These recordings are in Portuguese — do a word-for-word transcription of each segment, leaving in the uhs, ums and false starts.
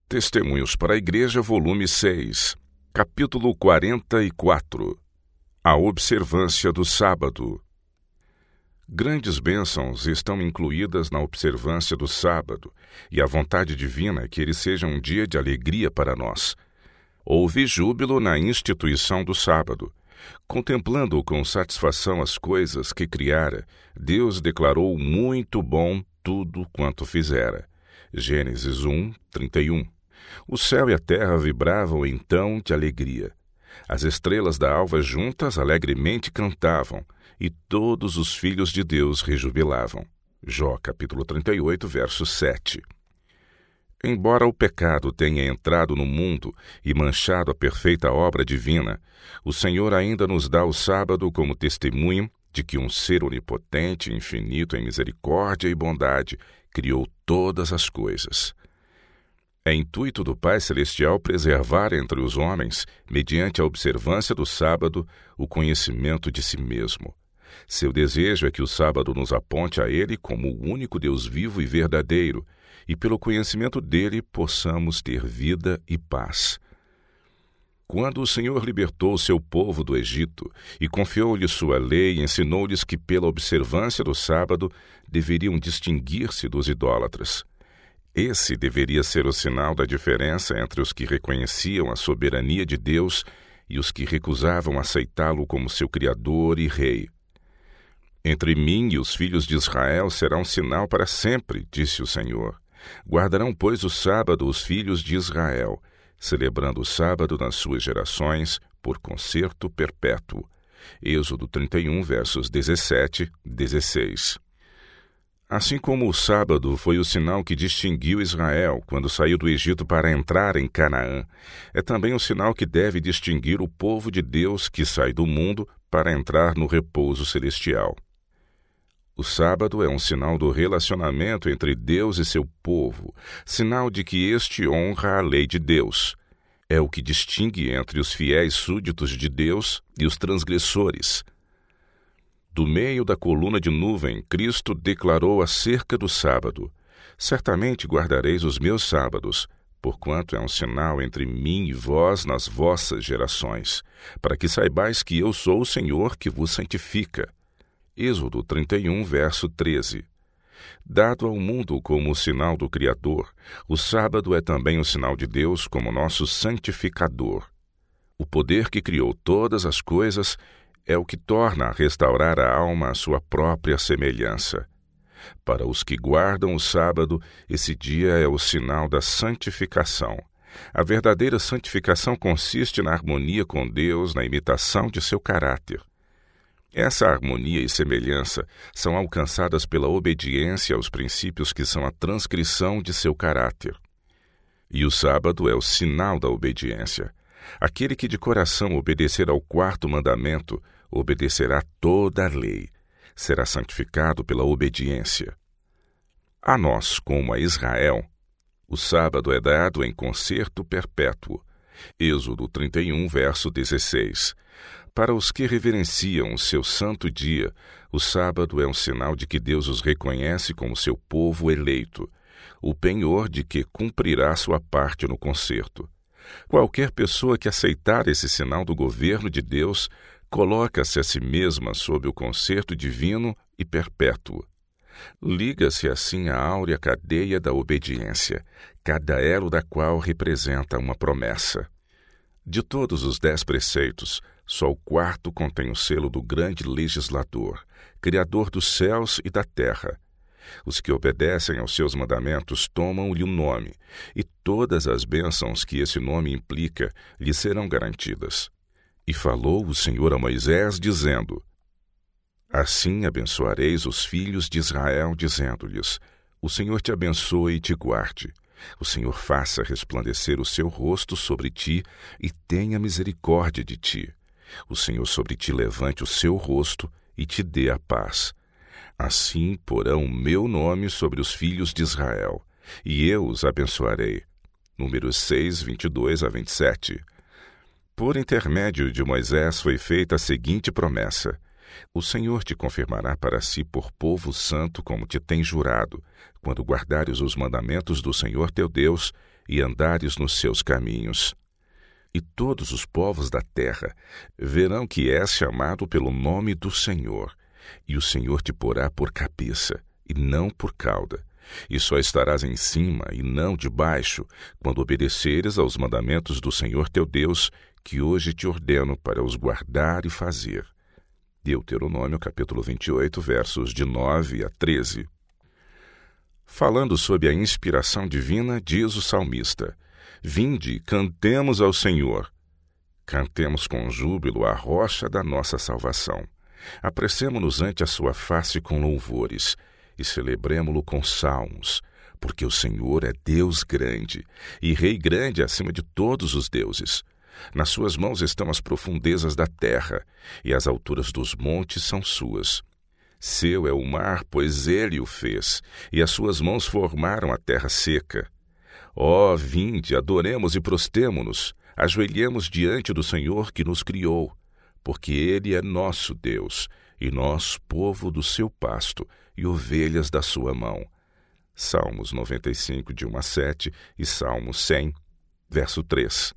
Testemunhos para a Igreja, volume seis, capítulo quarenta e quatro. A observância do sábado. Grandes bênçãos estão incluídas na observância do sábado, e a vontade divina é que ele seja um dia de alegria para nós. Houve júbilo na instituição do sábado. Contemplando com satisfação as coisas que criara, Deus declarou muito bom tudo quanto fizera. Gênesis um, trinta e um. O céu e a terra vibravam então de alegria. As estrelas da alva juntas alegremente cantavam, e todos os filhos de Deus rejubilavam. Jó, capítulo trinta e oito, verso sete. Embora o pecado tenha entrado no mundo e manchado a perfeita obra divina, o Senhor ainda nos dá o sábado como testemunho de que um ser onipotente e infinito em misericórdia e bondade criou todas as coisas. É intuito do Pai Celestial preservar entre os homens, mediante a observância do sábado, o conhecimento de si mesmo. Seu desejo é que o sábado nos aponte a Ele como o único Deus vivo e verdadeiro, e pelo conhecimento dele possamos ter vida e paz. Quando o Senhor libertou seu povo do Egito e confiou-lhe sua lei e ensinou-lhes que pela observância do sábado deveriam distinguir-se dos idólatras. Esse deveria ser o sinal da diferença entre os que reconheciam a soberania de Deus e os que recusavam aceitá-lo como seu Criador e Rei. Entre mim e os filhos de Israel será um sinal para sempre, disse o Senhor. Guardarão, pois, o sábado os filhos de Israel, celebrando o sábado nas suas gerações por concerto perpétuo. Êxodo trinta e um, versos dezessete e dezesseis. Assim como o sábado foi o sinal que distinguiu Israel quando saiu do Egito para entrar em Canaã, é também o sinal que deve distinguir o povo de Deus que sai do mundo para entrar no repouso celestial. O sábado é um sinal do relacionamento entre Deus e seu povo, sinal de que este honra a lei de Deus. É o que distingue entre os fiéis súditos de Deus e os transgressores. Do meio da coluna de nuvem, Cristo declarou acerca do sábado: certamente guardareis os meus sábados, porquanto é um sinal entre mim e vós nas vossas gerações, para que saibais que eu sou o Senhor que vos santifica. Êxodo trinta e um, verso treze. Dado ao mundo como o sinal do Criador, o sábado é também o sinal de Deus como nosso santificador. O poder que criou todas as coisas é o que torna a restaurar a alma à sua própria semelhança. Para os que guardam o sábado, esse dia é o sinal da santificação. A verdadeira santificação consiste na harmonia com Deus, na imitação de seu caráter. Essa harmonia e semelhança são alcançadas pela obediência aos princípios que são a transcrição de seu caráter. E o sábado é o sinal da obediência. Aquele que de coração obedecer ao quarto mandamento, obedecerá toda a lei. Será santificado pela obediência. A nós, como a Israel, o sábado é dado em concerto perpétuo. Êxodo trinta e um, verso dezesseis. Para os que reverenciam o seu santo dia, o sábado é um sinal de que Deus os reconhece como seu povo eleito, o penhor de que cumprirá sua parte no concerto. Qualquer pessoa que aceitar esse sinal do governo de Deus, coloca-se a si mesma sob o concerto divino e perpétuo. Liga-se assim à áurea cadeia da obediência, cada elo da qual representa uma promessa. De todos os dez preceitos, só o quarto contém o selo do grande legislador, Criador dos céus e da terra. Os que obedecem aos seus mandamentos tomam-lhe um nome, e todas as bênçãos que esse nome implica lhe serão garantidas. E falou o Senhor a Moisés, dizendo: assim abençoareis os filhos de Israel, dizendo-lhes: o Senhor te abençoe e te guarde. O Senhor faça resplandecer o seu rosto sobre ti e tenha misericórdia de ti. O Senhor sobre ti levante o seu rosto e te dê a paz. Assim porão o meu nome sobre os filhos de Israel, e eu os abençoarei. Números seis, vinte e dois a vinte e sete. Por intermédio de Moisés foi feita a seguinte promessa: O Senhor te confirmará para si por povo santo como te tem jurado, quando guardares os mandamentos do Senhor teu Deus e andares nos seus caminhos. E todos os povos da terra verão que és chamado pelo nome do Senhor, e o Senhor te porá por cabeça, e não por cauda, e só estarás em cima e não debaixo, quando obedeceres aos mandamentos do Senhor teu Deus, que hoje te ordeno para os guardar e fazer. Deuteronômio capítulo vinte e oito, versos de nove a treze. Falando sob a inspiração divina, diz o salmista: Vinde, cantemos ao Senhor. Cantemos com júbilo a rocha da nossa salvação. Apressemo-nos ante a sua face com louvores e celebremo-lo com salmos, porque o Senhor é Deus grande e Rei grande acima de todos os deuses. Nas suas mãos estão as profundezas da terra, e as alturas dos montes são suas. Seu é o mar, pois ele o fez, e as suas mãos formaram a terra seca. Ó, vinde, adoremos e prostemo-nos, ajoelhemos diante do Senhor que nos criou, porque ele é nosso Deus, e nós, povo do seu pasto, e ovelhas da sua mão. Salmos noventa e cinco, de um a sete, e Salmo cem, verso três.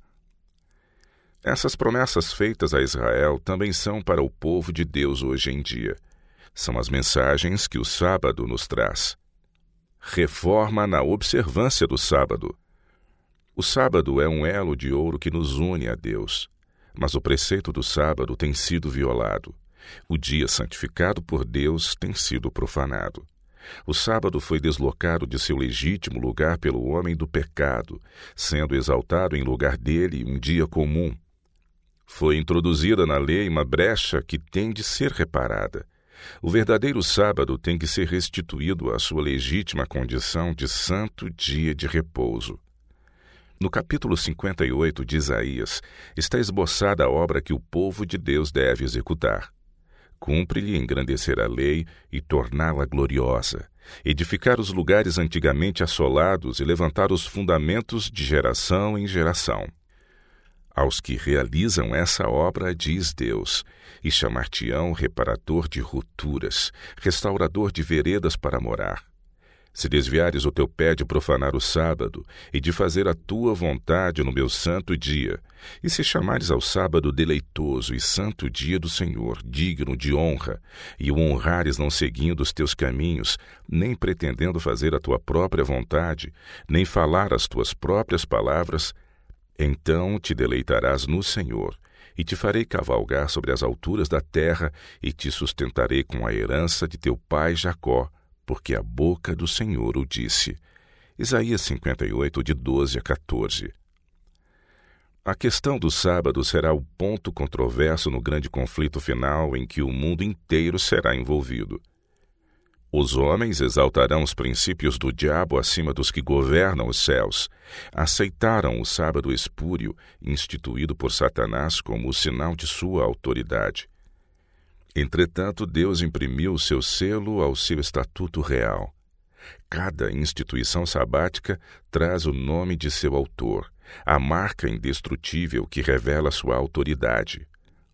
Essas promessas feitas a Israel também são para o povo de Deus hoje em dia. São as mensagens que o sábado nos traz. Reforma na observância do sábado. O sábado é um elo de ouro que nos une a Deus, mas o preceito do sábado tem sido violado. O dia santificado por Deus tem sido profanado. O sábado foi deslocado de seu legítimo lugar pelo homem do pecado, sendo exaltado em lugar dele um dia comum. Foi introduzida na lei uma brecha que tem de ser reparada. O verdadeiro sábado tem que ser restituído à sua legítima condição de santo dia de repouso. No capítulo cinquenta e oito de Isaías está esboçada a obra que o povo de Deus deve executar. Cumpre-lhe engrandecer a lei e torná-la gloriosa, edificar os lugares antigamente assolados e levantar os fundamentos de geração em geração. Aos que realizam essa obra, diz Deus, e chamar-te-ão reparador de rupturas, restaurador de veredas para morar. Se desviares o teu pé de profanar o sábado e de fazer a tua vontade no meu santo dia, e se chamares ao sábado deleitoso e santo dia do Senhor, digno de honra, e o honrares não seguindo os teus caminhos, nem pretendendo fazer a tua própria vontade, nem falar as tuas próprias palavras, então te deleitarás no Senhor, e te farei cavalgar sobre as alturas da terra, e te sustentarei com a herança de teu pai Jacó, porque a boca do Senhor o disse. Isaías cinquenta e oito, de doze a quatorze. A questão do sábado será o ponto controverso no grande conflito final em que o mundo inteiro será envolvido. Os homens exaltarão os princípios do diabo acima dos que governam os céus. Aceitaram o sábado espúrio, instituído por Satanás como o sinal de sua autoridade. Entretanto, Deus imprimiu o seu selo ao seu estatuto real. Cada instituição sabática traz o nome de seu autor, a marca indestrutível que revela sua autoridade.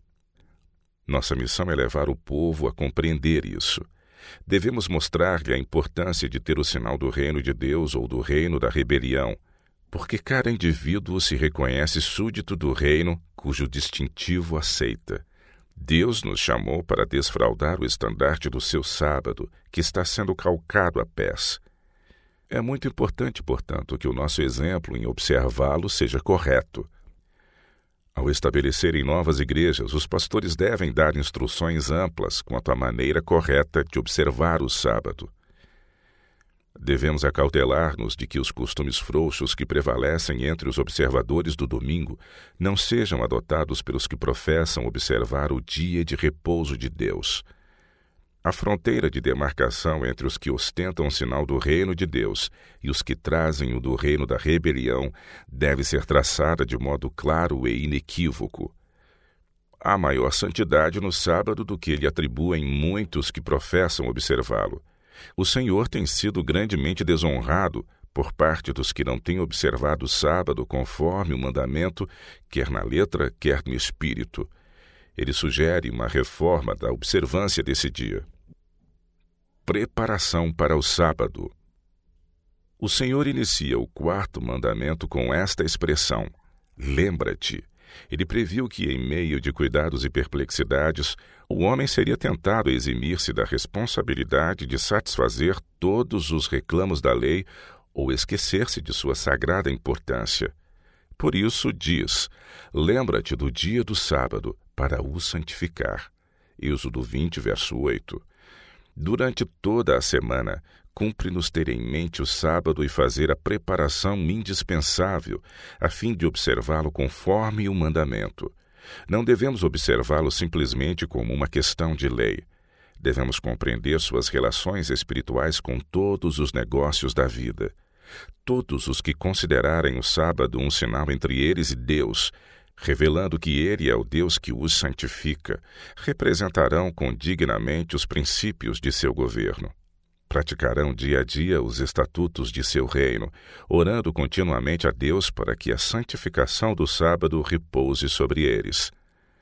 Nossa missão é levar o povo a compreender isso. Devemos mostrar-lhe a importância de ter o sinal do reino de Deus ou do reino da rebelião, porque cada indivíduo se reconhece súdito do reino cujo distintivo aceita. Deus nos chamou para desfraldar o estandarte do seu sábado, que está sendo calcado a pés. É muito importante, portanto, que o nosso exemplo em observá-lo seja correto. Ao estabelecerem novas igrejas, os pastores devem dar instruções amplas quanto à maneira correta de observar o sábado. Devemos acautelar-nos de que os costumes frouxos que prevalecem entre os observadores do domingo não sejam adotados pelos que professam observar o dia de repouso de Deus. A fronteira de demarcação entre os que ostentam o sinal do reino de Deus e os que trazem o do reino da rebelião deve ser traçada de modo claro e inequívoco. Há maior santidade no sábado do que lhe atribuem muitos que professam observá-lo. O Senhor tem sido grandemente desonrado por parte dos que não têm observado o sábado conforme o mandamento, quer na letra, quer no espírito. Ele sugere uma reforma da observância desse dia. Preparação para o sábado. O Senhor inicia o quarto mandamento com esta expressão: lembra-te. Ele previu que, em meio de cuidados e perplexidades, o homem seria tentado a eximir-se da responsabilidade de satisfazer todos os reclamos da lei ou esquecer-se de sua sagrada importância. Por isso diz: lembra-te do dia do sábado para o santificar. Êxodo vinte, verso oito. Durante toda a semana, cumpre-nos ter em mente o sábado e fazer a preparação indispensável, a fim de observá-lo conforme o mandamento. Não devemos observá-lo simplesmente como uma questão de lei. Devemos compreender suas relações espirituais com todos os negócios da vida. Todos os que considerarem o sábado um sinal entre eles e Deus, revelando que Ele é o Deus que os santifica, representarão condignamente os princípios de seu governo. Praticarão dia a dia os estatutos de seu reino, orando continuamente a Deus para que a santificação do sábado repouse sobre eles.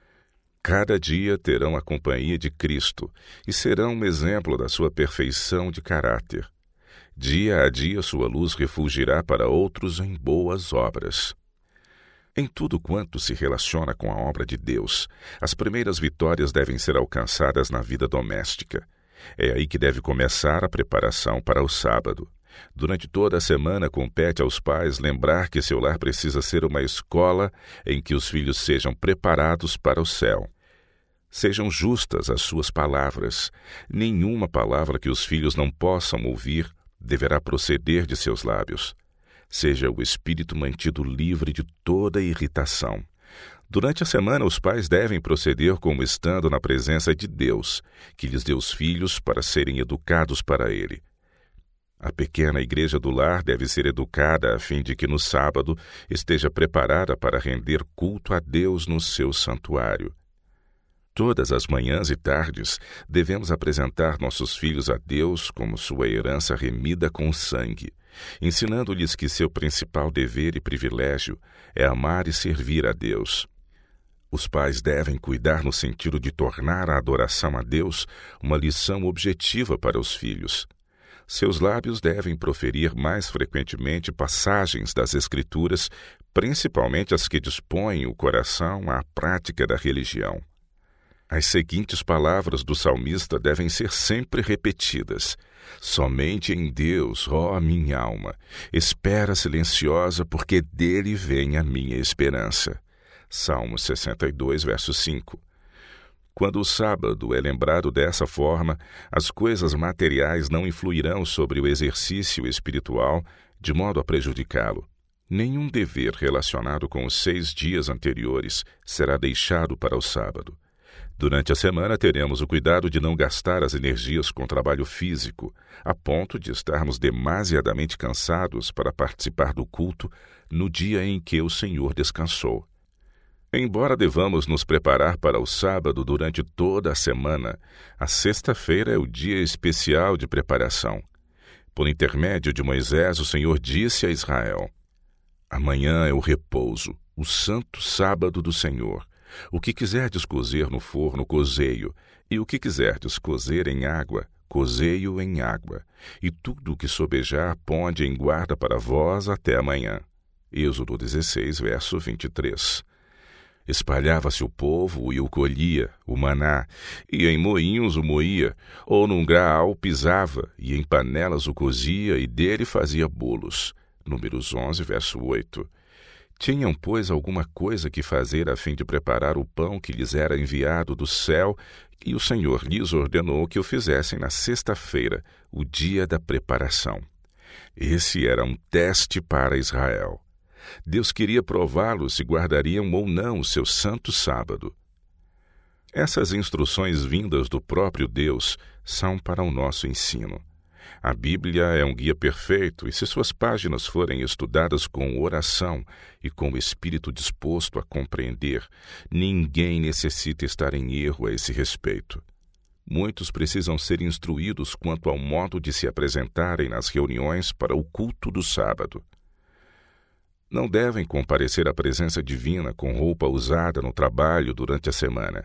Cada dia terão a companhia de Cristo e serão um exemplo da sua perfeição de caráter. Dia a dia sua luz refulgirá para outros em boas obras. Em tudo quanto se relaciona com a obra de Deus, as primeiras vitórias devem ser alcançadas na vida doméstica. É aí que deve começar a preparação para o sábado. Durante toda a semana, compete aos pais lembrar que seu lar precisa ser uma escola em que os filhos sejam preparados para o céu. Sejam justas as suas palavras. Nenhuma palavra que os filhos não possam ouvir deverá proceder de seus lábios. Seja o espírito mantido livre de toda irritação. Durante a semana, os pais devem proceder como estando na presença de Deus, que lhes deu os filhos para serem educados para Ele. A pequena igreja do lar deve ser educada a fim de que no sábado esteja preparada para render culto a Deus no seu santuário. Todas as manhãs e tardes devemos apresentar nossos filhos a Deus como sua herança remida com sangue, ensinando-lhes que seu principal dever e privilégio é amar e servir a Deus. Os pais devem cuidar no sentido de tornar a adoração a Deus uma lição objetiva para os filhos. Seus lábios devem proferir mais frequentemente passagens das Escrituras, principalmente as que dispõem o coração à prática da religião. As seguintes palavras do salmista devem ser sempre repetidas: somente em Deus, ó minha alma, espera silenciosa, porque dele vem a minha esperança. Salmo sessenta e dois, verso cinco. Quando o sábado é lembrado dessa forma, as coisas materiais não influirão sobre o exercício espiritual de modo a prejudicá-lo. Nenhum dever relacionado com os seis dias anteriores será deixado para o sábado. Durante a semana, teremos o cuidado de não gastar as energias com trabalho físico, a ponto de estarmos demasiadamente cansados para participar do culto no dia em que o Senhor descansou. Embora devamos nos preparar para o sábado durante toda a semana, a sexta-feira é o dia especial de preparação. Por intermédio de Moisés, o Senhor disse a Israel: amanhã é o repouso, o santo sábado do Senhor. O que quiserdes cozer no forno, cozei-o, e o que quiserdes cozer em água, cozei-o em água, e tudo o que sobejar ponde em guarda para vós até amanhã. Êxodo dezesseis, verso vinte e três. Espalhava-se o povo e o colhia, o maná, e em moinhos o moía, ou num graal pisava, e em panelas o cozia, e dele fazia bolos. Números onze, verso oito. Tinham, pois, alguma coisa que fazer a fim de preparar o pão que lhes era enviado do céu, e o Senhor lhes ordenou que o fizessem na sexta-feira, o dia da preparação. Esse era um teste para Israel. Deus queria prová-los se guardariam ou não o seu santo sábado. Essas instruções vindas do próprio Deus são para o nosso ensino. A Bíblia é um guia perfeito e, se suas páginas forem estudadas com oração e com o espírito disposto a compreender, ninguém necessita estar em erro a esse respeito. Muitos precisam ser instruídos quanto ao modo de se apresentarem nas reuniões para o culto do sábado. Não devem comparecer à presença divina com roupa usada no trabalho durante a semana.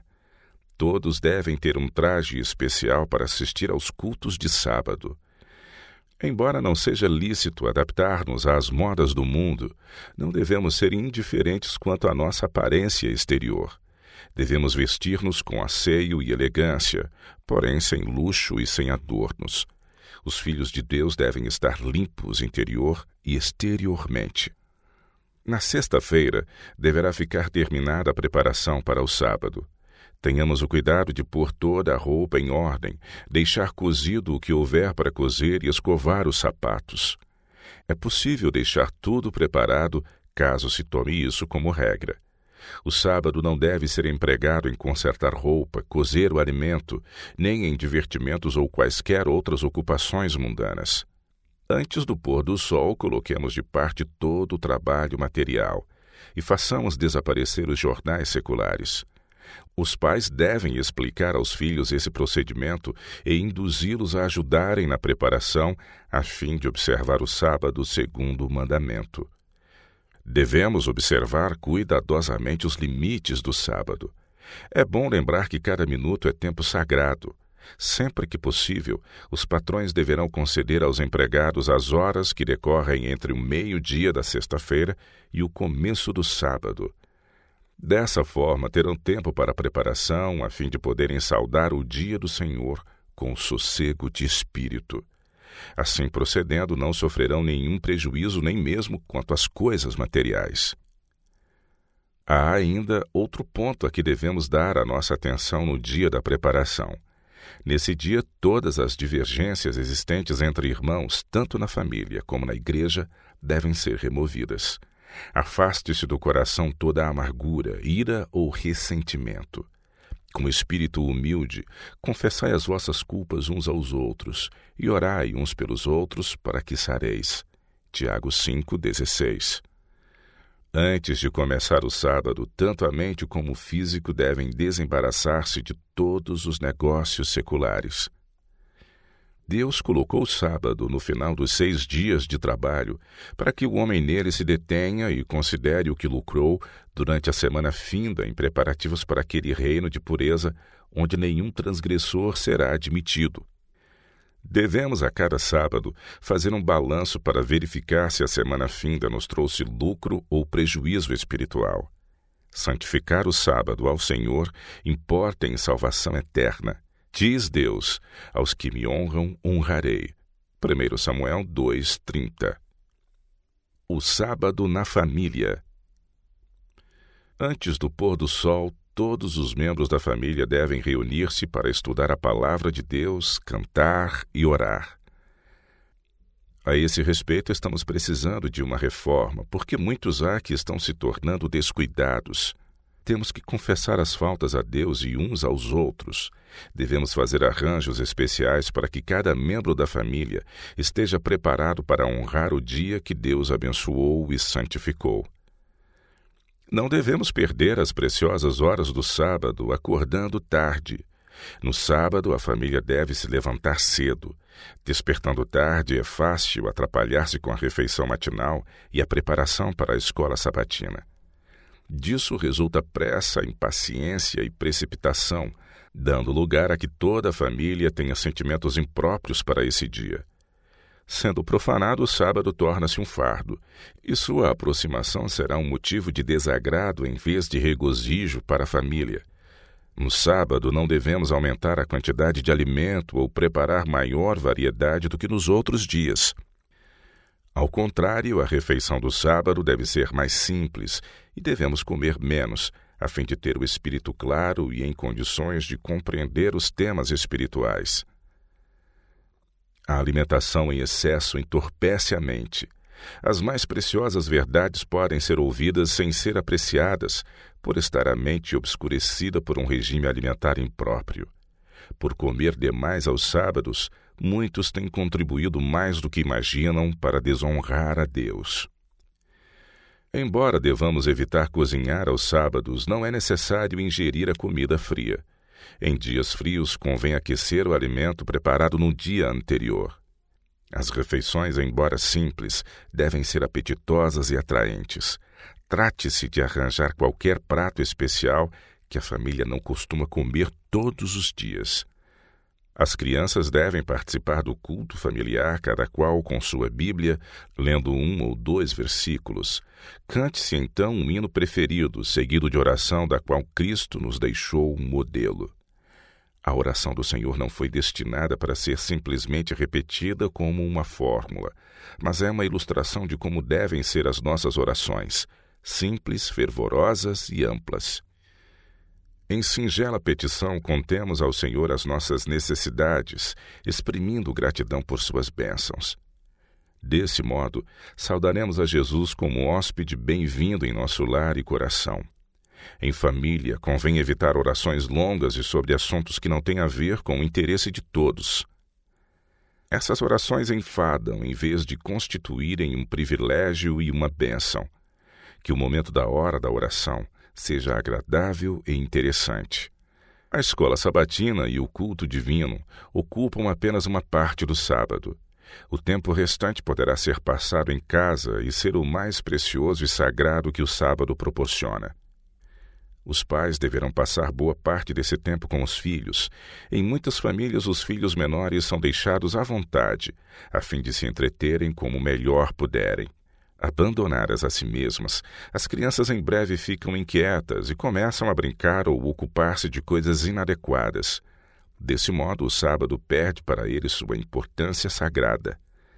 Todos devem ter um traje especial para assistir aos cultos de sábado. Embora não seja lícito adaptar-nos às modas do mundo, não devemos ser indiferentes quanto à nossa aparência exterior. Devemos vestir-nos com asseio e elegância, porém sem luxo e sem adornos. Os filhos de Deus devem estar limpos interior e exteriormente. Na sexta-feira, deverá ficar terminada a preparação para o sábado. Tenhamos o cuidado de pôr toda a roupa em ordem, deixar cozido o que houver para cozer e escovar os sapatos. É possível deixar tudo preparado, caso se tome isso como regra. O sábado não deve ser empregado em consertar roupa, cozer o alimento, nem em divertimentos ou quaisquer outras ocupações mundanas. Antes do pôr do sol, coloquemos de parte todo o trabalho material e façamos desaparecer os jornais seculares. Os pais devem explicar aos filhos esse procedimento e induzi-los a ajudarem na preparação, a fim de observar o sábado segundo o mandamento. Devemos observar cuidadosamente os limites do sábado. É bom lembrar que cada minuto é tempo sagrado. Sempre que possível, os patrões deverão conceder aos empregados as horas que decorrem entre o meio-dia da sexta-feira e o começo do sábado. Dessa forma, terão tempo para a preparação, a fim de poderem saudar o dia do Senhor com sossego de espírito. Assim procedendo, não sofrerão nenhum prejuízo, nem mesmo quanto às coisas materiais. Há ainda outro ponto a que devemos dar a nossa atenção no dia da preparação. Nesse dia, todas as divergências existentes entre irmãos, tanto na família como na igreja, devem ser removidas. Afaste-se do coração toda a amargura, ira ou ressentimento. Com espírito humilde, confessai as vossas culpas uns aos outros e orai uns pelos outros para que sareis. Tiago cinco, dezesseis. Antes de começar o sábado, tanto a mente como o físico devem desembaraçar-se de todos os negócios seculares. Deus colocou o sábado no final dos seis dias de trabalho para que o homem nele se detenha e considere o que lucrou durante a semana finda em preparativos para aquele reino de pureza onde nenhum transgressor será admitido. Devemos a cada sábado fazer um balanço para verificar se a semana finda nos trouxe lucro ou prejuízo espiritual. Santificar o sábado ao Senhor importa em salvação eterna. Diz Deus, aos que me honram, honrarei. primeiro Samuel dois, trinta. O sábado na família. Antes do pôr do sol, todos os membros da família devem reunir-se para estudar a palavra de Deus, cantar e orar. A esse respeito, estamos precisando de uma reforma, porque muitos há que estão se tornando descuidados. Temos que confessar as faltas a Deus e uns aos outros. Devemos fazer arranjos especiais para que cada membro da família esteja preparado para honrar o dia que Deus abençoou e santificou. Não devemos perder as preciosas horas do sábado acordando tarde. No sábado, a família deve se levantar cedo. Despertando tarde, é fácil atrapalhar-se com a refeição matinal e a preparação para a escola sabatina. Disso resulta pressa, impaciência e precipitação, dando lugar a que toda a família tenha sentimentos impróprios para esse dia. Sendo profanado, o sábado torna-se um fardo, e sua aproximação será um motivo de desagrado em vez de regozijo para a família. No sábado, não devemos aumentar a quantidade de alimento ou preparar maior variedade do que nos outros dias. Ao contrário, a refeição do sábado deve ser mais simples e devemos comer menos, a fim de ter o espírito claro e em condições de compreender os temas espirituais. A alimentação em excesso entorpece a mente. As mais preciosas verdades podem ser ouvidas sem ser apreciadas, por estar a mente obscurecida por um regime alimentar impróprio. Por comer demais aos sábados, muitos têm contribuído mais do que imaginam para desonrar a Deus. Embora devamos evitar cozinhar aos sábados, não é necessário ingerir a comida fria. Em dias frios, convém aquecer o alimento preparado no dia anterior. As refeições, embora simples, devem ser apetitosas e atraentes. Trate-se de arranjar qualquer prato especial que a família não costuma comer todos os dias. As crianças devem participar do culto familiar, cada qual com sua Bíblia, lendo um ou dois versículos. Cante-se então um hino preferido, seguido de oração da qual Cristo nos deixou um modelo. A oração do Senhor não foi destinada para ser simplesmente repetida como uma fórmula, mas é uma ilustração de como devem ser as nossas orações, simples, fervorosas e amplas. Em singela petição, contemos ao Senhor as nossas necessidades, exprimindo gratidão por suas bênçãos. Desse modo, saudaremos a Jesus como hóspede bem-vindo em nosso lar e coração. Em família, convém evitar orações longas e sobre assuntos que não têm a ver com o interesse de todos. Essas orações enfadam em vez de constituírem um privilégio e uma bênção. Que o momento da hora da oração seja agradável e interessante. A escola sabatina e o culto divino ocupam apenas uma parte do sábado. O tempo restante poderá ser passado em casa e ser o mais precioso e sagrado que o sábado proporciona. Os pais deverão passar boa parte desse tempo com os filhos. Em muitas famílias, os filhos menores são deixados à vontade, a fim de se entreterem como melhor puderem. Abandonadas a si mesmas, as crianças em breve ficam inquietas e começam a brincar ou ocupar-se de coisas inadequadas. Desse modo, o sábado perde para eles sua importância sagrada.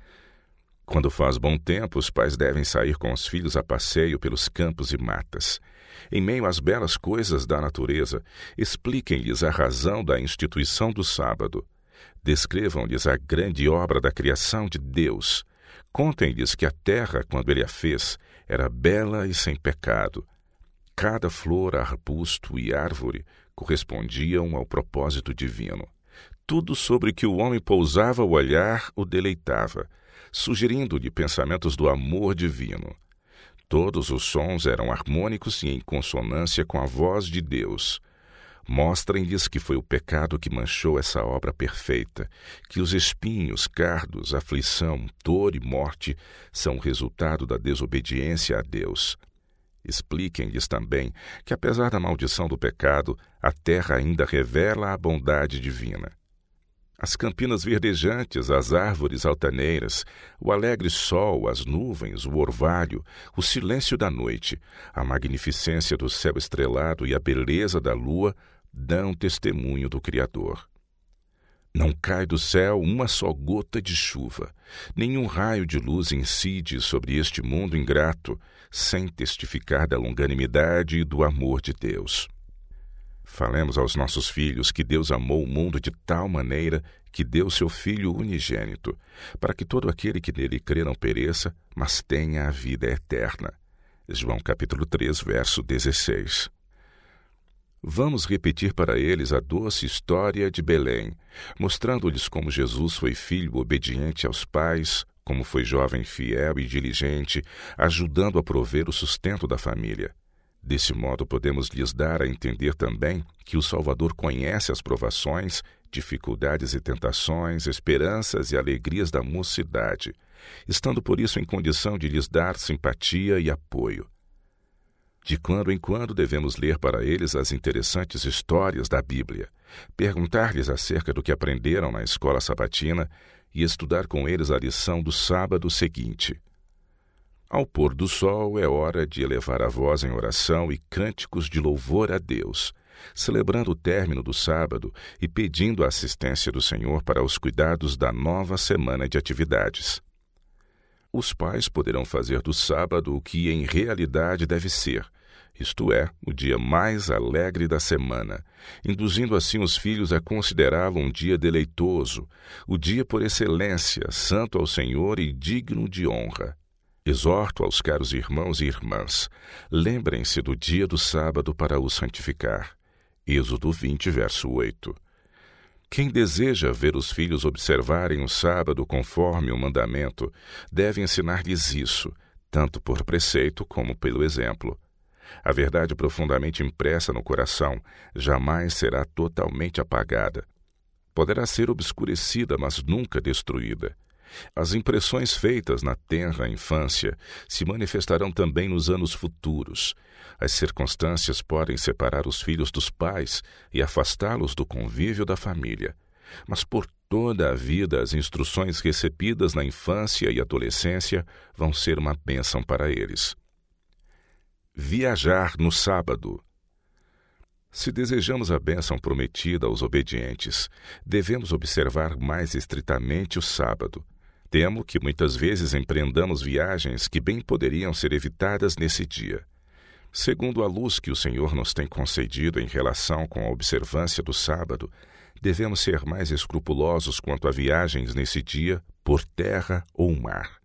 Quando faz bom tempo, os pais devem sair com os filhos a passeio pelos campos e matas. Em meio às belas coisas da natureza, expliquem-lhes a razão da instituição do sábado. Descrevam-lhes a grande obra da criação de Deus. Contem-lhes que a terra, quando ele a fez, era bela e sem pecado. Cada flor, arbusto e árvore correspondiam ao propósito divino. Tudo sobre que o homem pousava o olhar o deleitava, sugerindo-lhe pensamentos do amor divino. Todos os sons eram harmônicos e em consonância com a voz de Deus. Mostrem-lhes que foi o pecado que manchou essa obra perfeita, que os espinhos, cardos, aflição, dor e morte são o resultado da desobediência a Deus. Expliquem-lhes também que, apesar da maldição do pecado, a terra ainda revela a bondade divina. As campinas verdejantes, as árvores altaneiras, o alegre sol, as nuvens, o orvalho, o silêncio da noite, a magnificência do céu estrelado e a beleza da lua dão testemunho do Criador. Não cai do céu uma só gota de chuva, nenhum raio de luz incide sobre este mundo ingrato, sem testificar da longanimidade e do amor de Deus. Falemos aos nossos filhos que Deus amou o mundo de tal maneira que deu seu Filho unigênito, para que todo aquele que nele crê não pereça, mas tenha a vida eterna. João capítulo três, verso dezesseis. Vamos repetir para eles a doce história de Belém, mostrando-lhes como Jesus foi filho obediente aos pais, como foi jovem fiel e diligente, ajudando a prover o sustento da família. Desse modo, podemos lhes dar a entender também que o Salvador conhece as provações, dificuldades e tentações, esperanças e alegrias da mocidade, estando por isso em condição de lhes dar simpatia e apoio. De quando em quando devemos ler para eles as interessantes histórias da Bíblia, perguntar-lhes acerca do que aprenderam na escola sabatina e estudar com eles a lição do sábado seguinte. Ao pôr do sol é hora de elevar a voz em oração e cânticos de louvor a Deus, celebrando o término do sábado e pedindo a assistência do Senhor para os cuidados da nova semana de atividades. Os pais poderão fazer do sábado o que em realidade deve ser, isto é, o dia mais alegre da semana, induzindo assim os filhos a considerá-lo um dia deleitoso, o dia por excelência, santo ao Senhor e digno de honra. Exorto aos caros irmãos e irmãs, lembrem-se do dia do sábado para o santificar. Êxodo vinte, verso oito. Quem deseja ver os filhos observarem o sábado conforme o mandamento, deve ensinar-lhes isso, tanto por preceito como pelo exemplo. A verdade profundamente impressa no coração jamais será totalmente apagada. Poderá ser obscurecida, mas nunca destruída. As impressões feitas na tenra infância se manifestarão também nos anos futuros. As circunstâncias podem separar os filhos dos pais e afastá-los do convívio da família. mas por toda a vida as instruções recebidas na infância e adolescência vão ser uma bênção para eles. Viajar no sábado. Se desejamos a bênção prometida aos obedientes, devemos observar mais estritamente o sábado. Temo que muitas vezes empreendamos viagens que bem poderiam ser evitadas nesse dia. Segundo a luz que o Senhor nos tem concedido em relação com a observância do sábado, devemos ser mais escrupulosos quanto a viagens nesse dia, por terra ou mar.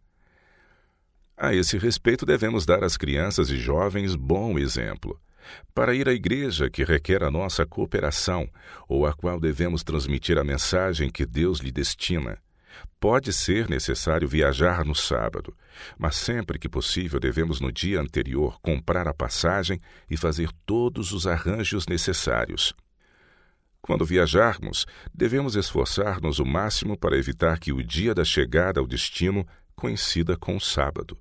A esse respeito, devemos dar às crianças e jovens bom exemplo. Para ir à igreja que requer a nossa cooperação, ou a qual devemos transmitir a mensagem que Deus lhe destina, pode ser necessário viajar no sábado, mas sempre que possível devemos no dia anterior comprar a passagem e fazer todos os arranjos necessários. Quando viajarmos, devemos esforçar-nos o máximo para evitar que o dia da chegada ao destino coincida com o sábado.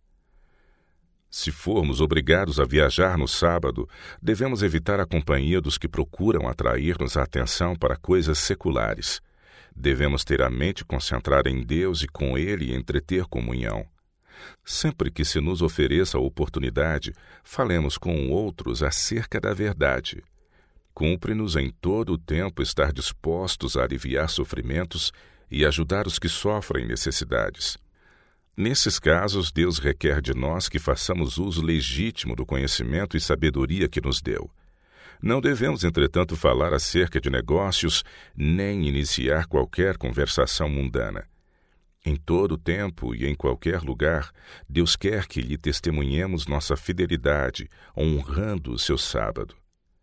Se formos obrigados a viajar no sábado, devemos evitar a companhia dos que procuram atrair-nos a atenção para coisas seculares. Devemos ter a mente concentrada em Deus e com Ele entreter comunhão. Sempre que se nos ofereça a oportunidade, falemos com outros acerca da verdade. Cumpre-nos em todo o tempo estar dispostos a aliviar sofrimentos e ajudar os que sofrem necessidades. Nesses casos, Deus requer de nós que façamos uso legítimo do conhecimento e sabedoria que nos deu. Não devemos, entretanto, falar acerca de negócios, nem iniciar qualquer conversação mundana. Em todo o tempo e em qualquer lugar, Deus quer que lhe testemunhemos nossa fidelidade, honrando o seu sábado.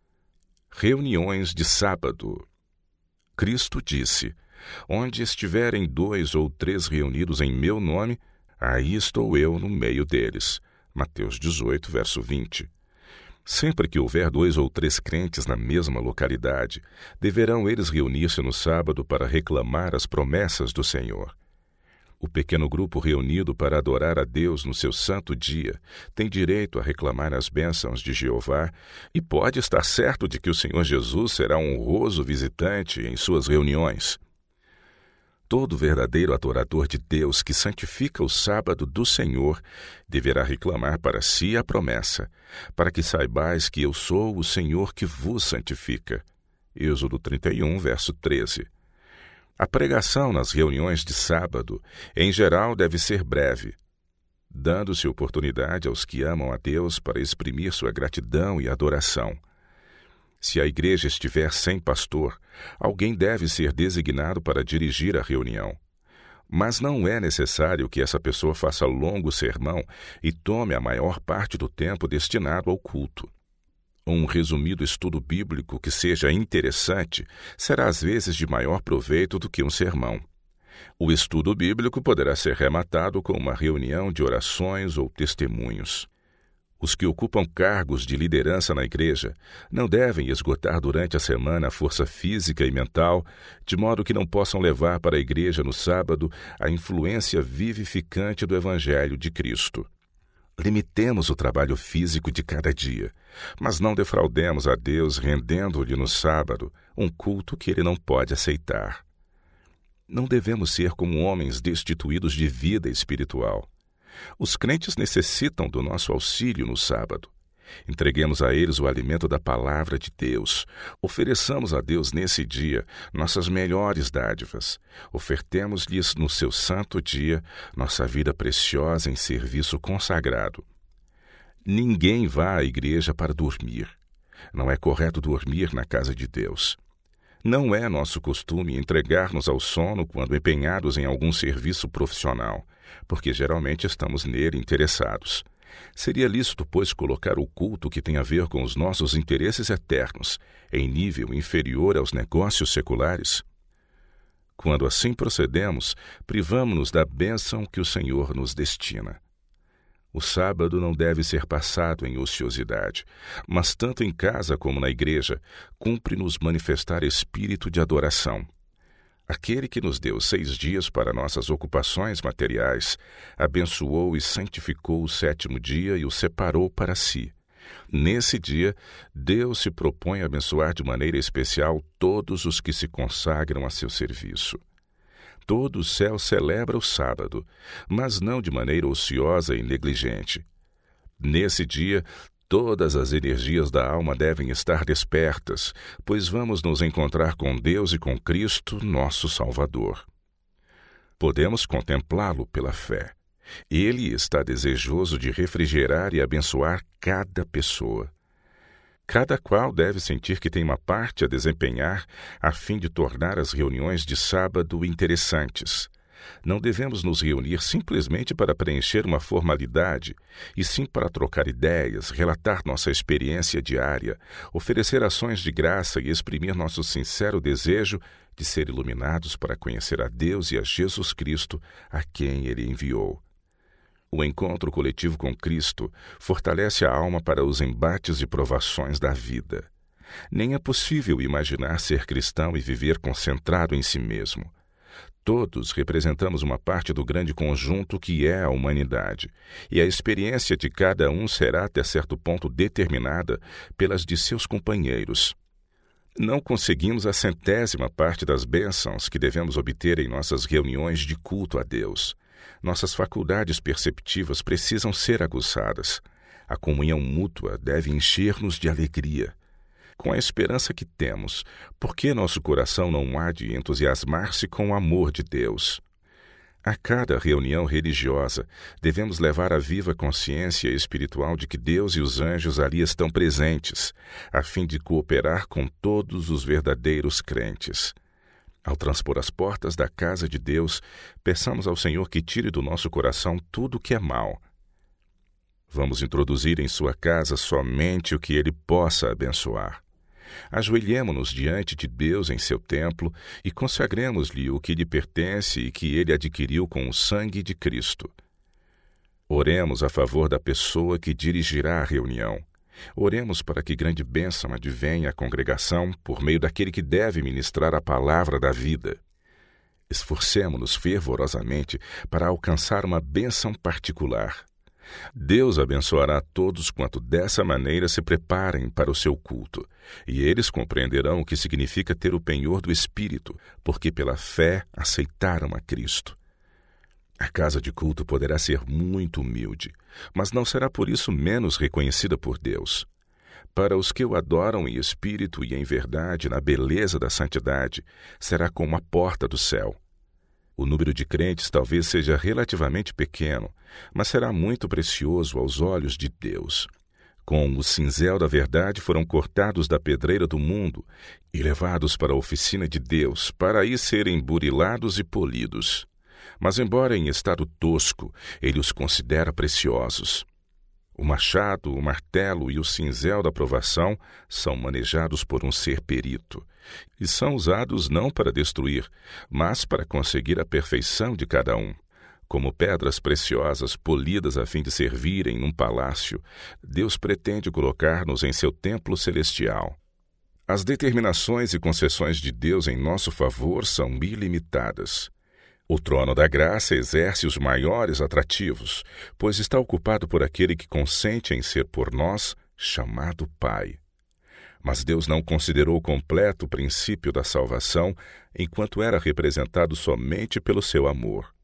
Reuniões de sábado. Cristo disse: onde estiverem dois ou três reunidos em meu nome, aí estou eu no meio deles. Mateus dezoito, verso vinte. Sempre que houver dois ou três crentes na mesma localidade, deverão eles reunir-se no sábado para reclamar as promessas do Senhor. O pequeno grupo reunido para adorar a Deus no seu santo dia tem direito a reclamar as bênçãos de Jeová e pode estar certo de que o Senhor Jesus será um honroso visitante em suas reuniões. Todo verdadeiro adorador de Deus que santifica o sábado do Senhor deverá reclamar para si a promessa, para que saibais que eu sou o Senhor que vos santifica. Êxodo trinta e um, verso treze. A pregação nas reuniões de sábado, em geral, deve ser breve, dando-se oportunidade aos que amam a Deus para exprimir sua gratidão e adoração. Se a igreja estiver sem pastor, alguém deve ser designado para dirigir a reunião. Mas não é necessário que essa pessoa faça longo sermão e tome a maior parte do tempo destinado ao culto. Um resumido estudo bíblico que seja interessante será às vezes de maior proveito do que um sermão. O estudo bíblico poderá ser rematado com uma reunião de orações ou testemunhos. Os que ocupam cargos de liderança na igreja não devem esgotar durante a semana a força física e mental, de modo que não possam levar para a igreja no sábado a influência vivificante do Evangelho de Cristo. Limitemos o trabalho físico de cada dia, mas não defraudemos a Deus rendendo-lhe no sábado um culto que ele não pode aceitar. Não devemos ser como homens destituídos de vida espiritual. Os crentes necessitam do nosso auxílio no sábado. Entreguemos a eles o alimento da palavra de Deus. Ofereçamos a Deus nesse dia nossas melhores dádivas. Ofertemos-lhes no seu santo dia nossa vida preciosa em serviço consagrado. Ninguém vá à igreja para dormir. Não é correto dormir na casa de Deus. Não é nosso costume entregar-nos ao sono quando empenhados em algum serviço profissional, porque geralmente estamos nele interessados. Seria lícito, pois, colocar o culto que tem a ver com os nossos interesses eternos em nível inferior aos negócios seculares? Quando assim procedemos, privamo-nos da bênção que o Senhor nos destina. O sábado não deve ser passado em ociosidade, mas tanto em casa como na igreja, cumpre-nos manifestar espírito de adoração. Aquele que nos deu seis dias para nossas ocupações materiais, abençoou e santificou o sétimo dia e o separou para si. Nesse dia, Deus se propõe a abençoar de maneira especial todos os que se consagram a seu serviço. Todo o céu celebra o sábado, mas não de maneira ociosa e negligente. Nesse dia, todas as energias da alma devem estar despertas, pois vamos nos encontrar com Deus e com Cristo, nosso Salvador. Podemos contemplá-lo pela fé. Ele está desejoso de refrigerar e abençoar cada pessoa. Cada qual deve sentir que tem uma parte a desempenhar a fim de tornar as reuniões de sábado interessantes. Não devemos nos reunir simplesmente para preencher uma formalidade, e sim para trocar ideias, relatar nossa experiência diária, oferecer ações de graça e exprimir nosso sincero desejo de ser iluminados para conhecer a Deus e a Jesus Cristo, a quem Ele enviou. O encontro coletivo com Cristo fortalece a alma para os embates e provações da vida. Nem é possível imaginar ser cristão e viver concentrado em si mesmo. Todos representamos uma parte do grande conjunto que é a humanidade, e a experiência de cada um será até certo ponto determinada pelas de seus companheiros. Não conseguimos a centésima parte das bênçãos que devemos obter em nossas reuniões de culto a Deus. Nossas faculdades perceptivas precisam ser aguçadas. A comunhão mútua deve encher-nos de alegria. Com a esperança que temos, por que nosso coração não há de entusiasmar-se com o amor de Deus? A cada reunião religiosa, devemos levar a viva consciência espiritual de que Deus e os anjos ali estão presentes, a fim de cooperar com todos os verdadeiros crentes. Ao transpor as portas da casa de Deus, peçamos ao Senhor que tire do nosso coração tudo o que é mal. Vamos introduzir em sua casa somente o que Ele possa abençoar. Ajoelhemo-nos diante de Deus em seu templo e consagremos-lhe o que lhe pertence e que Ele adquiriu com o sangue de Cristo. Oremos a favor da pessoa que dirigirá a reunião. Oremos para que grande bênção advenha à congregação por meio daquele que deve ministrar a palavra da vida. Esforcemo-nos fervorosamente para alcançar uma bênção particular. Deus abençoará todos quanto dessa maneira se preparem para o seu culto, e eles compreenderão o que significa ter o penhor do Espírito, porque pela fé aceitaram a Cristo. A casa de culto poderá ser muito humilde, mas não será por isso menos reconhecida por Deus. Para os que o adoram em espírito e em verdade, na beleza da santidade, será como a porta do céu. O número de crentes talvez seja relativamente pequeno, mas será muito precioso aos olhos de Deus. Com o cinzel da verdade foram cortados da pedreira do mundo e levados para a oficina de Deus, para aí serem burilados e polidos. Mas, embora em estado tosco, ele os considera preciosos. O machado, o martelo e o cinzel da provação são manejados por um ser perito, e são usados não para destruir, mas para conseguir a perfeição de cada um. Como pedras preciosas polidas a fim de servirem num palácio, Deus pretende colocar-nos em seu templo celestial. As determinações e concessões de Deus em nosso favor são ilimitadas. O trono da graça exerce os maiores atrativos, pois está ocupado por aquele que consente em ser por nós chamado Pai. Mas Deus não considerou completo o princípio da salvação enquanto era representado somente pelo seu amor.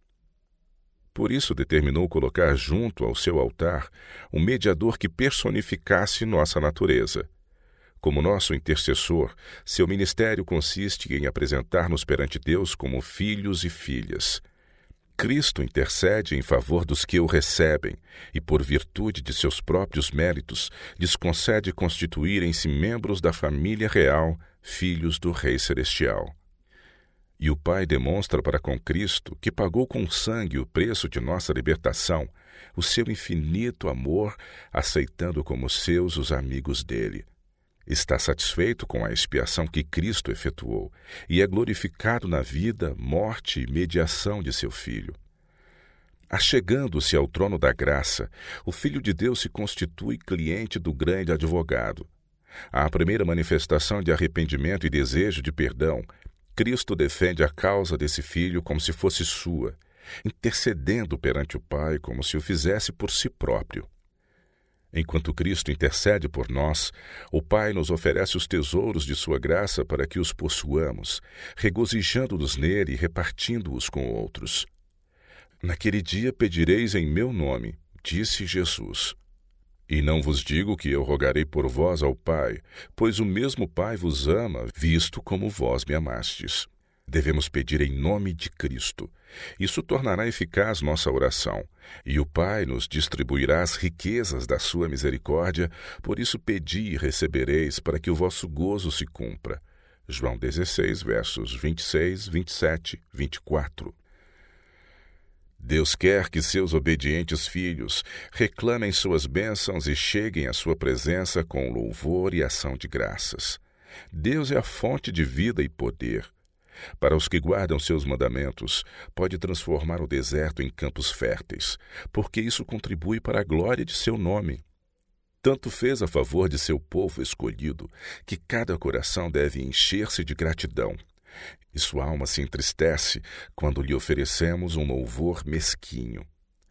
Por isso determinou colocar junto ao seu altar um mediador que personificasse nossa natureza. Como nosso intercessor, seu ministério consiste em apresentar-nos perante Deus como filhos e filhas. Cristo intercede em favor dos que o recebem e, por virtude de seus próprios méritos, lhes concede constituírem-se membros da família real, filhos do Rei Celestial. E o Pai demonstra para com Cristo, que pagou com sangue o preço de nossa libertação, o seu infinito amor, aceitando como seus os amigos dele. Está satisfeito com a expiação que Cristo efetuou e é glorificado na vida, morte e mediação de seu Filho. Achegando-se ao trono da graça, o Filho de Deus se constitui cliente do grande advogado. À primeira manifestação de arrependimento e desejo de perdão, Cristo defende a causa desse Filho como se fosse sua, intercedendo perante o Pai como se o fizesse por si próprio. Enquanto Cristo intercede por nós, o Pai nos oferece os tesouros de sua graça para que os possuamos, regozijando-nos nele e repartindo-os com outros. Naquele dia pedireis em meu nome, disse Jesus. E não vos digo que eu rogarei por vós ao Pai, pois o mesmo Pai vos ama, visto como vós me amastes. Devemos pedir em nome de Cristo. Isso tornará eficaz nossa oração, e o Pai nos distribuirá as riquezas da sua misericórdia, por isso pedi e recebereis, para que o vosso gozo se cumpra. João dezesseis, versos vinte e seis, vinte e sete, vinte e quatro. Deus quer que seus obedientes filhos reclamem suas bênçãos e cheguem à sua presença com louvor e ação de graças. Deus é a fonte de vida e poder. Para os que guardam seus mandamentos, pode transformar o deserto em campos férteis, porque isso contribui para a glória de seu nome. Tanto fez a favor de seu povo escolhido, que cada coração deve encher-se de gratidão. E sua alma se entristece quando lhe oferecemos um louvor mesquinho.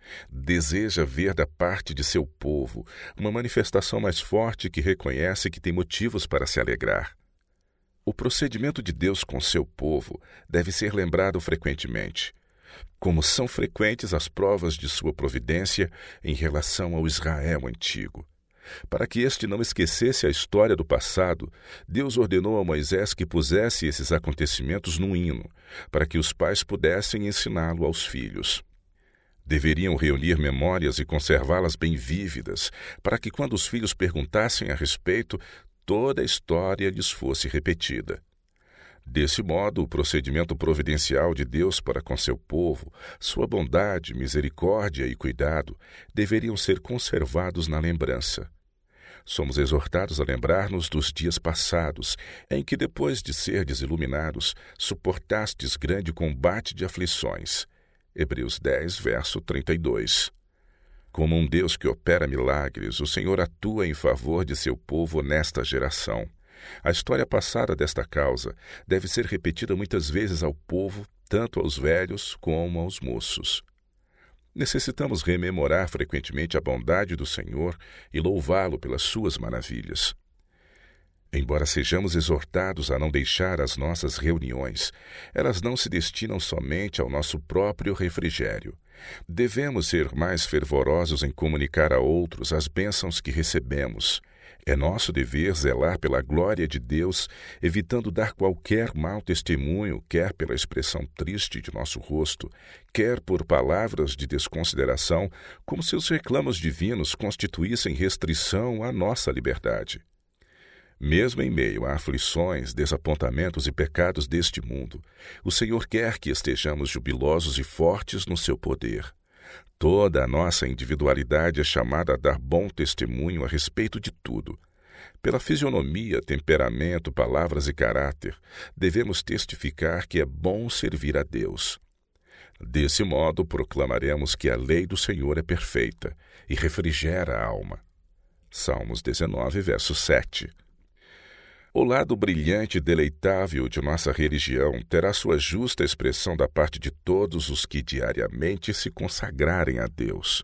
Deseja ver da parte de seu povo uma manifestação mais forte que reconhece que tem motivos para se alegrar. O procedimento de Deus com seu povo deve ser lembrado frequentemente, como são frequentes as provas de sua providência em relação ao Israel antigo. Para que este não esquecesse a história do passado, Deus ordenou a Moisés que pusesse esses acontecimentos num hino, para que os pais pudessem ensiná-lo aos filhos. Deveriam reunir memórias e conservá-las bem vívidas, para que quando os filhos perguntassem a respeito, toda a história lhes fosse repetida. Desse modo, o procedimento providencial de Deus para com seu povo, sua bondade, misericórdia e cuidado, deveriam ser conservados na lembrança. Somos exortados a lembrar-nos dos dias passados, em que, depois de serdes iluminados, suportastes grande combate de aflições. Hebreus dez, verso trinta e dois. Como um Deus que opera milagres, o Senhor atua em favor de seu povo nesta geração. A história passada desta causa deve ser repetida muitas vezes ao povo, tanto aos velhos como aos moços. Necessitamos rememorar frequentemente a bondade do Senhor e louvá-lo pelas suas maravilhas. Embora sejamos exortados a não deixar as nossas reuniões, elas não se destinam somente ao nosso próprio refrigério. Devemos ser mais fervorosos em comunicar a outros as bênçãos que recebemos. É nosso dever zelar pela glória de Deus, evitando dar qualquer mau testemunho, quer pela expressão triste de nosso rosto, quer por palavras de desconsideração, como se os reclamos divinos constituíssem restrição à nossa liberdade. Mesmo em meio a aflições, desapontamentos e pecados deste mundo, o Senhor quer que estejamos jubilosos e fortes no seu poder. Toda a nossa individualidade é chamada a dar bom testemunho a respeito de tudo. Pela fisionomia, temperamento, palavras e caráter, devemos testificar que é bom servir a Deus. Desse modo, proclamaremos que a lei do Senhor é perfeita e refrigera a alma. Salmos dezenove, verso sete. O lado brilhante e deleitável de nossa religião terá sua justa expressão da parte de todos os que diariamente se consagrarem a Deus.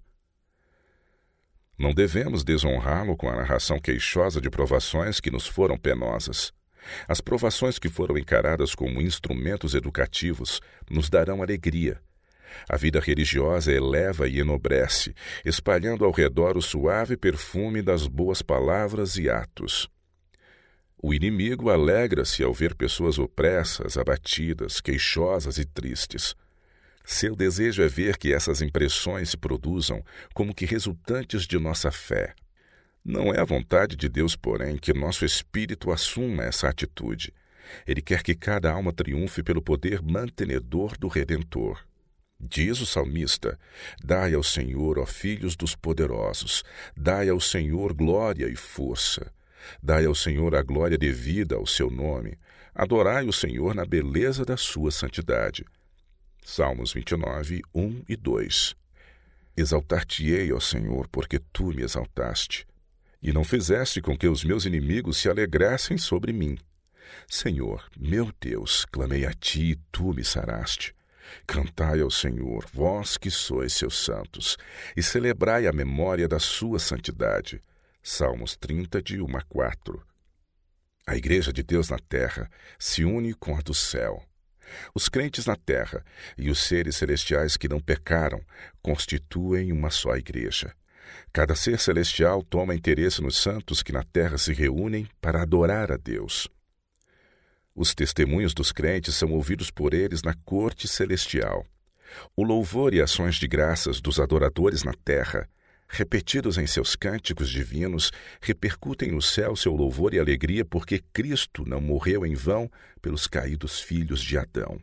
Não devemos desonrá-lo com a narração queixosa de provações que nos foram penosas. As provações que foram encaradas como instrumentos educativos nos darão alegria. A vida religiosa eleva e enobrece, espalhando ao redor o suave perfume das boas palavras e atos. O inimigo alegra-se ao ver pessoas opressas, abatidas, queixosas e tristes. Seu desejo é ver que essas impressões se produzam como que resultantes de nossa fé. Não é a vontade de Deus, porém, que nosso espírito assuma essa atitude. Ele quer que cada alma triunfe pelo poder mantenedor do Redentor. Diz o salmista: dai ao Senhor, ó filhos dos poderosos, dai ao Senhor glória e força. Dai ao Senhor a glória devida ao seu nome. Adorai o Senhor na beleza da sua santidade. Salmos vinte e nove, um e dois. Exaltar-te-ei, ó Senhor, porque tu me exaltaste, e não fizeste com que os meus inimigos se alegrassem sobre mim. Senhor, meu Deus, clamei a ti e tu me saraste. Cantai ao Senhor, vós que sois seus santos, e celebrai a memória da sua santidade. Salmos trinta, de um a quatro. A Igreja de Deus na terra se une com a do céu. Os crentes na terra e os seres celestiais que não pecaram constituem uma só igreja. Cada ser celestial toma interesse nos santos que na terra se reúnem para adorar a Deus. Os testemunhos dos crentes são ouvidos por eles na corte celestial. O louvor e ações de graças dos adoradores na terra, repetidos em seus cânticos divinos, repercutem no céu seu louvor e alegria, porque Cristo não morreu em vão pelos caídos filhos de Adão.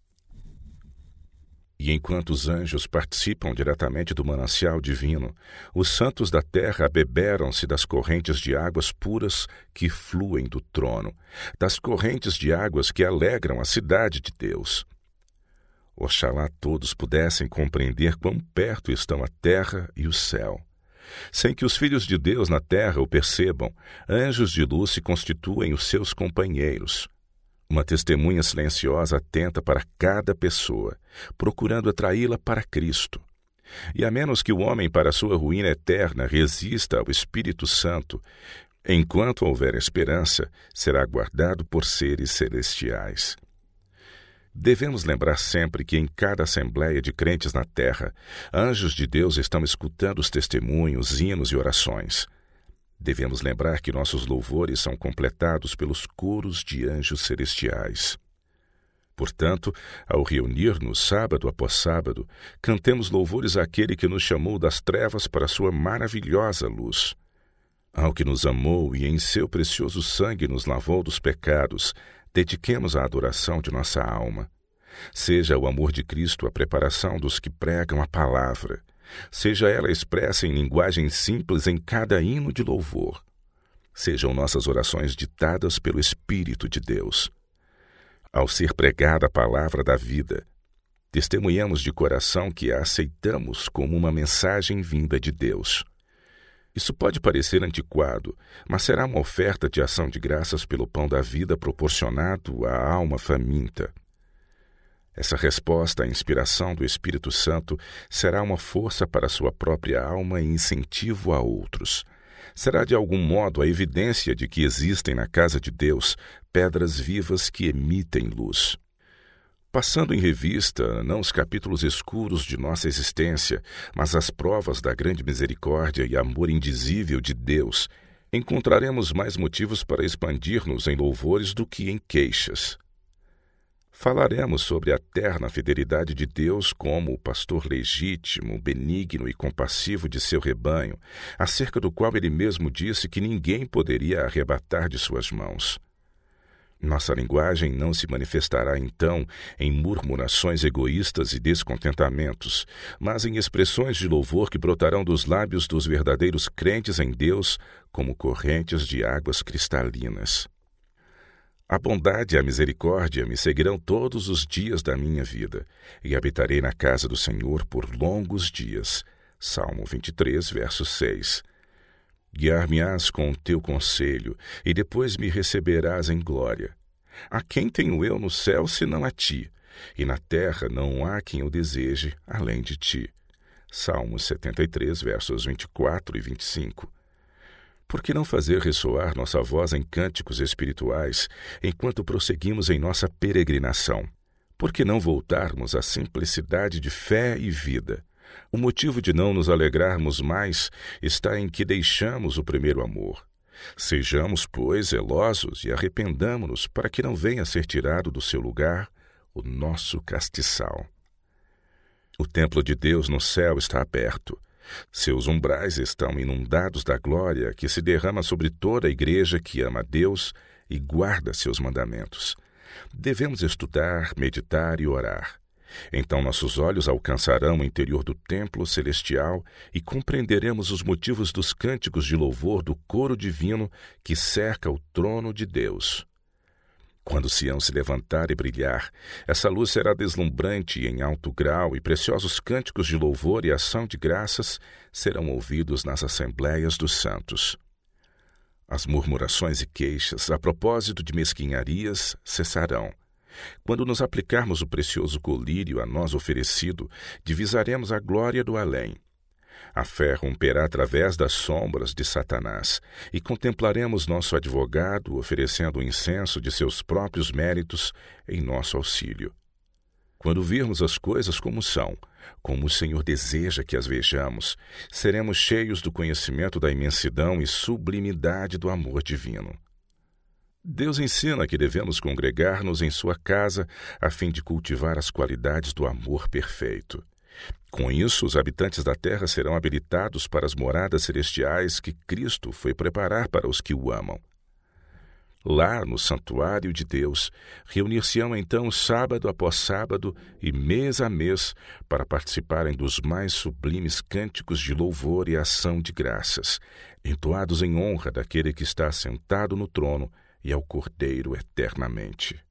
E enquanto os anjos participam diretamente do manancial divino, os santos da terra abeberam-se das correntes de águas puras que fluem do trono, das correntes de águas que alegram a cidade de Deus. Oxalá todos pudessem compreender quão perto estão a terra e o céu. Sem que os filhos de Deus na terra o percebam, anjos de luz se constituem os seus companheiros. Uma testemunha silenciosa atenta para cada pessoa, procurando atraí-la para Cristo. E a menos que o homem, para sua ruína eterna, resista ao Espírito Santo, enquanto houver esperança, será guardado por seres celestiais. Devemos lembrar sempre que em cada assembleia de crentes na terra, anjos de Deus estão escutando os testemunhos, hinos e orações. Devemos lembrar que nossos louvores são completados pelos coros de anjos celestiais. Portanto, ao reunir-nos sábado após sábado, cantemos louvores àquele que nos chamou das trevas para a sua maravilhosa luz. Ao que nos amou e em seu precioso sangue nos lavou dos pecados, dediquemos a adoração de nossa alma. Seja o amor de Cristo a preparação dos que pregam a palavra. Seja ela expressa em linguagem simples em cada hino de louvor. Sejam nossas orações ditadas pelo Espírito de Deus. Ao ser pregada a palavra da vida, testemunhamos de coração que a aceitamos como uma mensagem vinda de Deus. Isso pode parecer antiquado, mas será uma oferta de ação de graças pelo pão da vida proporcionado à alma faminta. Essa resposta à inspiração do Espírito Santo será uma força para a sua própria alma e incentivo a outros. Será de algum modo a evidência de que existem na casa de Deus pedras vivas que emitem luz. Passando em revista, não os capítulos escuros de nossa existência, mas as provas da grande misericórdia e amor indizível de Deus, encontraremos mais motivos para expandir-nos em louvores do que em queixas. Falaremos sobre a terna fidelidade de Deus como o pastor legítimo, benigno e compassivo de seu rebanho, acerca do qual ele mesmo disse que ninguém poderia arrebatar de suas mãos. Nossa linguagem não se manifestará, então, em murmurações egoístas e descontentamentos, mas em expressões de louvor que brotarão dos lábios dos verdadeiros crentes em Deus como correntes de águas cristalinas. A bondade e a misericórdia me seguirão todos os dias da minha vida, e habitarei na casa do Senhor por longos dias. Salmo vinte e três, verso seis. Guiar-me-ás com o teu conselho, e depois me receberás em glória. A quem tenho eu no céu senão a ti? E na terra não há quem o deseje além de ti. Salmos setenta e três, versos vinte e quatro e vinte e cinco. Por que não fazer ressoar nossa voz em cânticos espirituais enquanto prosseguimos em nossa peregrinação? Por que não voltarmos à simplicidade de fé e vida? O motivo de não nos alegrarmos mais está em que deixamos o primeiro amor. Sejamos, pois, zelosos e arrependamo-nos para que não venha a ser tirado do seu lugar o nosso castiçal. O templo de Deus no céu está aberto. Seus umbrais estão inundados da glória que se derrama sobre toda a igreja que ama a Deus e guarda seus mandamentos. Devemos estudar, meditar e orar. Então nossos olhos alcançarão o interior do templo celestial e compreenderemos os motivos dos cânticos de louvor do coro divino que cerca o trono de Deus. Quando Sião se levantar e brilhar, essa luz será deslumbrante em alto grau e preciosos cânticos de louvor e ação de graças serão ouvidos nas assembleias dos santos. As murmurações e queixas a propósito de mesquinharias cessarão, Quando nos aplicarmos o precioso colírio a nós oferecido, divisaremos a glória do além. A fé romperá através das sombras de Satanás e contemplaremos nosso advogado oferecendo o incenso de seus próprios méritos em nosso auxílio. Quando virmos as coisas como são, como o Senhor deseja que as vejamos, seremos cheios do conhecimento da imensidão e sublimidade do amor divino. Deus ensina que devemos congregar-nos em sua casa a fim de cultivar as qualidades do amor perfeito. Com isso, os habitantes da terra serão habilitados para as moradas celestiais que Cristo foi preparar para os que o amam. Lá, no santuário de Deus, reunir-se-ão então sábado após sábado e mês a mês para participarem dos mais sublimes cânticos de louvor e ação de graças, entoados em honra daquele que está sentado no trono e ao Cordeiro eternamente.